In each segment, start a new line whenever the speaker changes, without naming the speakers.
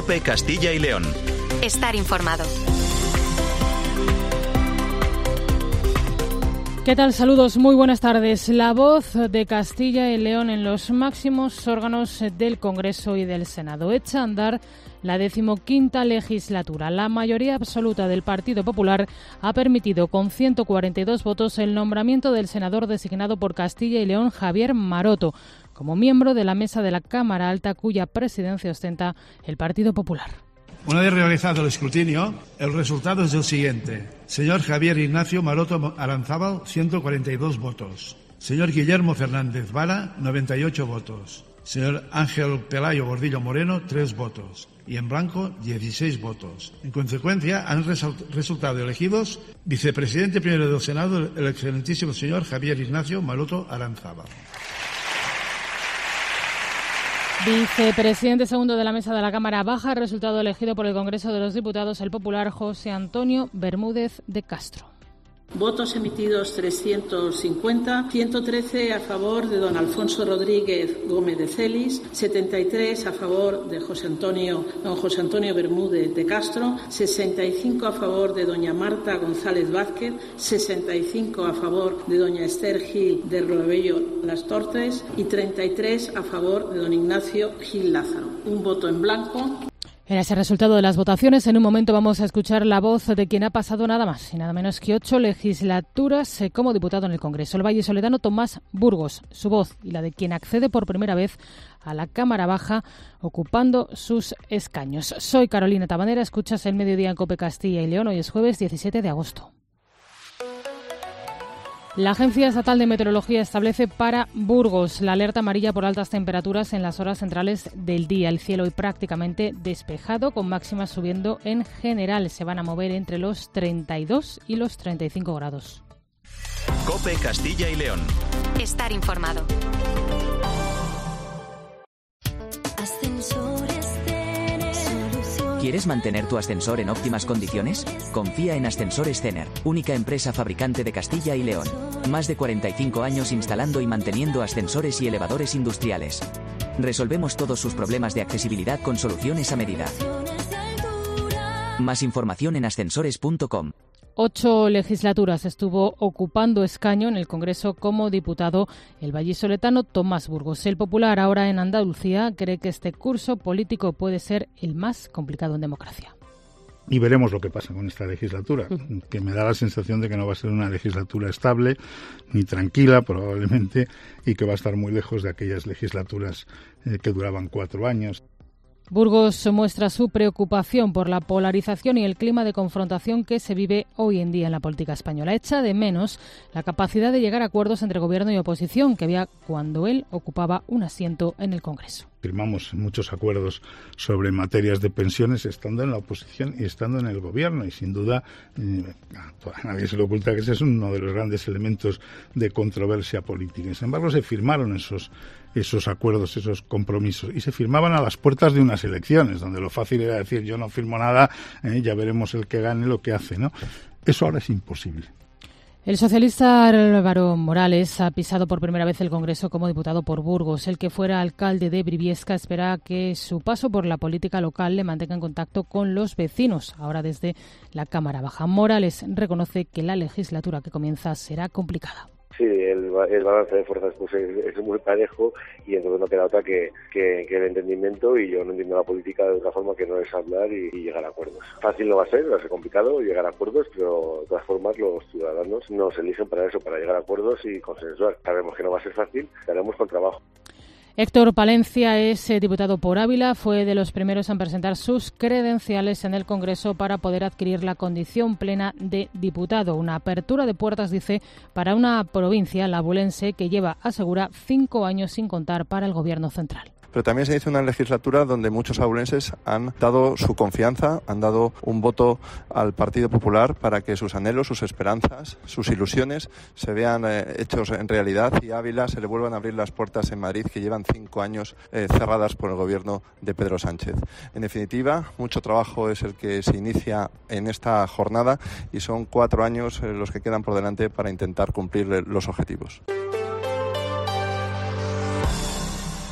COPE Castilla y León.
Estar informado.
¿Qué tal? Saludos, muy buenas tardes. La voz de Castilla y León en los máximos órganos del Congreso y del Senado. Echa a andar la 15ª legislatura. La mayoría absoluta del Partido Popular ha permitido con 142 votos el nombramiento del senador designado por Castilla y León, Javier Maroto, como miembro de la mesa de la Cámara Alta, cuya presidencia ostenta el Partido Popular.
Una vez realizado el escrutinio, el resultado es el siguiente. Señor Javier Ignacio Maroto Aranzábal, 142 votos. Señor Guillermo Fernández Vara, 98 votos. Señor Ángel Pelayo Gordillo Moreno, 3 votos. Y en blanco, 16 votos. En consecuencia, han resultado elegidos vicepresidente primero del Senado, el excelentísimo señor Javier Ignacio Maroto Aranzábal.
Vicepresidente segundo de la mesa de la Cámara Baja, resultado elegido por el Congreso de los Diputados, el popular José Antonio Bermúdez de Castro.
Votos emitidos 350, 113 a favor de don Alfonso Rodríguez Gómez de Celis, 73 a favor de don José Antonio Bermúdez de Castro, 65 a favor de doña Marta González Vázquez, 65 a favor de doña Esther Gil de Roebello Las Tortes y 33 a favor de don Ignacio Gil Lázaro. Un voto en blanco.
En ese resultado de las votaciones, en un momento vamos a escuchar la voz de quien ha pasado nada más y nada menos que 8 legislaturas como diputado en el Congreso, el vallisoletano Tomás Burgos. Su voz y la de quien accede por primera vez a la Cámara Baja ocupando sus escaños. Soy Carolina Tabanera, escuchas El Mediodía en COPE Castilla y León. Hoy es jueves 17 de agosto. La Agencia Estatal de Meteorología establece para Burgos la alerta amarilla por altas temperaturas en las horas centrales del día. El cielo hoy prácticamente despejado, con máximas subiendo en general. Se van a mover entre los 32 y los 35 grados.
COPE Castilla y León.
Estar informado.
¿Quieres mantener tu ascensor en óptimas condiciones? Confía en Ascensores Cener, única empresa fabricante de Castilla y León. Más de 45 años instalando y manteniendo ascensores y elevadores industriales. Resolvemos todos sus problemas de accesibilidad con soluciones a medida. Más información en ascensores.com.
8 legislaturas estuvo ocupando escaño en el Congreso como diputado el vallisoletano Tomás Burgos. El popular, ahora en Andalucía, cree que este curso político puede ser el más complicado en democracia.
Y veremos lo que pasa con esta legislatura, que me da la sensación de que no va a ser una legislatura estable, ni tranquila probablemente, y que va a estar muy lejos de aquellas legislaturas que duraban 4 años.
Burgos muestra su preocupación por la polarización y el clima de confrontación que se vive hoy en día en la política española. Echa de menos la capacidad de llegar a acuerdos entre gobierno y oposición que había cuando él ocupaba un asiento en el Congreso.
Firmamos muchos acuerdos sobre materias de pensiones estando en la oposición y estando en el gobierno, y sin duda a nadie se le oculta que ese es uno de los grandes elementos de controversia política. Sin embargo, se firmaron esos acuerdos, esos compromisos, y se firmaban a las puertas de unas elecciones, donde lo fácil era decir yo no firmo nada, ya veremos el que gane lo que hace, ¿no? Eso ahora es imposible.
El socialista Álvaro Morales ha pisado por primera vez el Congreso como diputado por Burgos. El que fuera alcalde de Briviesca espera que su paso por la política local le mantenga en contacto con los vecinos, ahora desde la Cámara Baja. Morales reconoce que la legislatura que comienza será complicada.
Sí, el balance de fuerzas pues es muy parejo, y entonces no queda otra que el entendimiento, y yo no entiendo la política de otra forma que no es hablar y llegar a acuerdos. Fácil no va a ser complicado llegar a acuerdos, pero de todas formas los ciudadanos nos eligen para eso, para llegar a acuerdos y consensuar. Sabemos que no va a ser fácil, estaremos con trabajo.
Héctor Palencia es diputado por Ávila, fue de los primeros en presentar sus credenciales en el Congreso para poder adquirir la condición plena de diputado. Una apertura de puertas, dice, para una provincia, la abulense, que lleva, asegura, 5 años sin contar para el Gobierno central.
Pero también se hizo una legislatura donde muchos abulenses han dado su confianza, han dado un voto al Partido Popular para que sus anhelos, sus esperanzas, sus ilusiones se vean hechos en realidad, y a Ávila se le vuelvan a abrir las puertas en Madrid, que llevan 5 años cerradas por el gobierno de Pedro Sánchez. En definitiva, mucho trabajo es el que se inicia en esta jornada, y son 4 años los que quedan por delante para intentar cumplir los objetivos.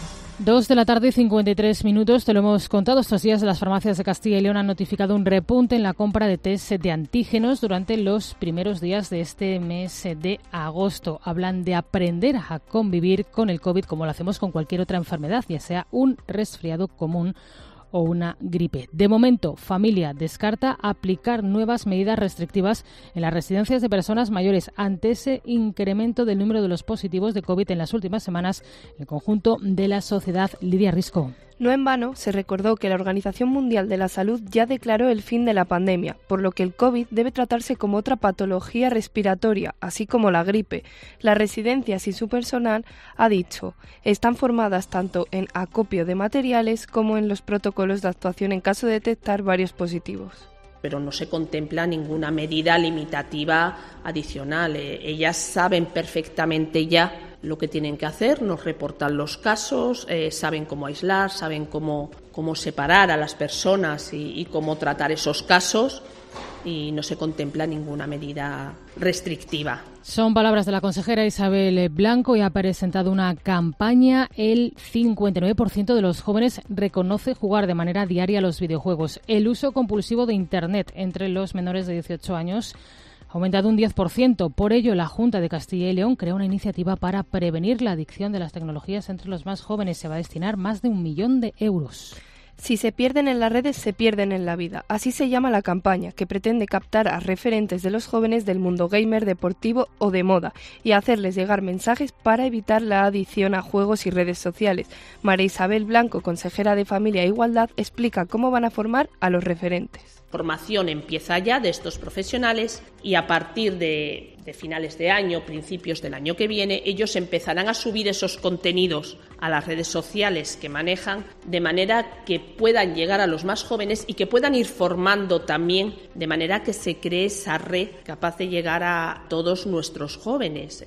2:53 p.m. Te lo hemos contado estos días. Las farmacias de Castilla y León han notificado un repunte en la compra de test de antígenos durante los primeros días de este mes de agosto. Hablan de aprender a convivir con el COVID como lo hacemos con cualquier otra enfermedad, ya sea un resfriado común o una gripe. De momento, Familia descarta aplicar nuevas medidas restrictivas en las residencias de personas mayores ante ese incremento del número de los positivos de COVID en las últimas semanas en el conjunto de la sociedad. Lidia Risco.
No en vano se recordó que la Organización Mundial de la Salud ya declaró el fin de la pandemia, por lo que el COVID debe tratarse como otra patología respiratoria, así como la gripe. Las residencias y su personal, ha dicho, están formadas tanto en acopio de materiales como en los protocolos de actuación en caso de detectar varios positivos.
Pero no se contempla ninguna medida limitativa adicional. Ellas saben perfectamente ya lo que tienen que hacer, nos reportan los casos, saben cómo aislar, saben cómo separar a las personas y cómo tratar esos casos, y no se contempla ninguna medida restrictiva.
Son palabras de la consejera Isabel Blanco, y ha presentado una campaña. El 59% de los jóvenes reconoce jugar de manera diaria a los videojuegos. El uso compulsivo de Internet entre los menores de 18 años ha aumentado un 10%. Por ello, la Junta de Castilla y León crea una iniciativa para prevenir la adicción de las tecnologías entre los más jóvenes. Se va a destinar más de 1 millón de euros.
Si se pierden en las redes, se pierden en la vida. Así se llama la campaña, que pretende captar a referentes de los jóvenes del mundo gamer, deportivo o de moda y hacerles llegar mensajes para evitar la adicción a juegos y redes sociales. María Isabel Blanco, consejera de Familia e Igualdad, explica cómo van a formar a los referentes.
Formación empieza ya de estos profesionales, y a partir de finales de año, principios del año que viene, ellos empezarán a subir esos contenidos a las redes sociales que manejan, de manera que puedan llegar a los más jóvenes y que puedan ir formando también, de manera que se cree esa red capaz de llegar a todos nuestros jóvenes.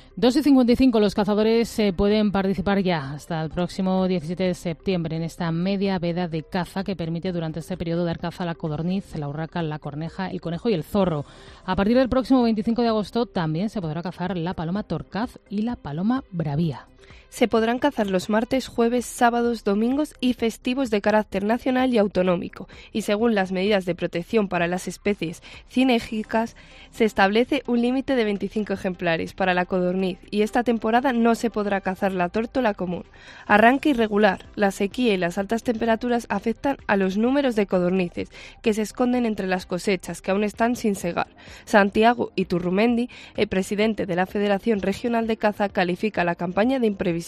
2:55. Los cazadores pueden participar ya hasta el próximo 17 de septiembre en esta media veda de caza que permite durante este periodo dar caza a la codorniz, la urraca, la corneja, el conejo y el zorro. A partir del próximo 25 de agosto también se podrá cazar la paloma torcaz y la paloma bravía.
Se podrán cazar los martes, jueves, sábados, domingos y festivos de carácter nacional y autonómico, y según las medidas de protección para las especies cinegéticas, se establece un límite de 25 ejemplares para la codorniz, y esta temporada no se podrá cazar la tórtola común. Arranque irregular. La sequía y las altas temperaturas afectan a los números de codornices, que se esconden entre las cosechas que aún están sin segar. Santiago Iturrumendi, el presidente de la Federación Regional de Caza, califica la campaña de imprevisible.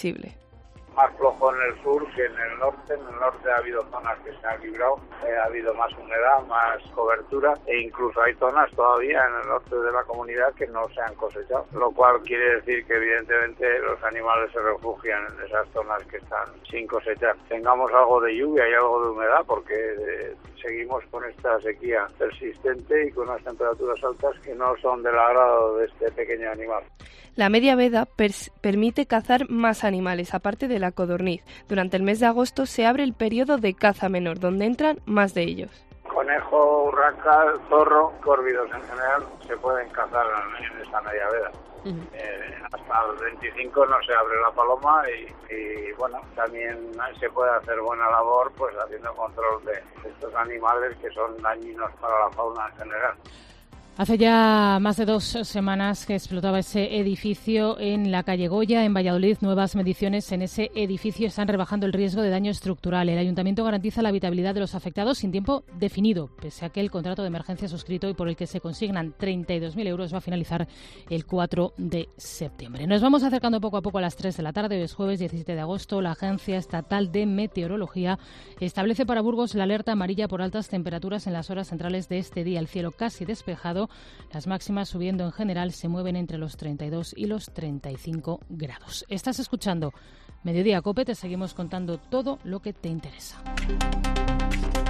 Más flojo en el sur que en el norte. En el norte ha habido zonas que se han librado, ha habido más humedad, más cobertura, e incluso hay zonas todavía en el norte de la comunidad que no se han cosechado, lo cual quiere decir que evidentemente los animales se refugian en esas zonas que están sin cosechar. Tengamos algo de lluvia y algo de humedad, porque seguimos con esta sequía persistente y con unas temperaturas altas que no son del agrado de este pequeño animal.
La media veda permite cazar más animales, aparte de la codorniz. Durante el mes de agosto se abre el periodo de caza menor, donde entran más de ellos.
Conejo, urraca, zorro, córvidos en general se pueden cazar en esta media veda. Hasta el 25 no se abre la paloma y bueno, también se puede hacer buena labor pues haciendo control de estos animales que son dañinos para la fauna en general.
Hace ya más de 2 semanas que explotaba ese edificio en la calle Goya, en Valladolid. Nuevas mediciones en ese edificio están rebajando el riesgo de daño estructural. El ayuntamiento garantiza la habitabilidad de los afectados sin tiempo definido, pese a que el contrato de emergencia suscrito y por el que se consignan 32.000 euros va a finalizar el 4 de septiembre. Nos vamos acercando poco a poco a las 3 de la tarde. Hoy es jueves 17 de agosto. La Agencia Estatal de Meteorología establece para Burgos la alerta amarilla por altas temperaturas en las horas centrales de este día. El cielo casi despejado. Las máximas subiendo en general se mueven entre los 32 y los 35 grados. Estás escuchando Mediodía COPE, te seguimos contando todo lo que te interesa.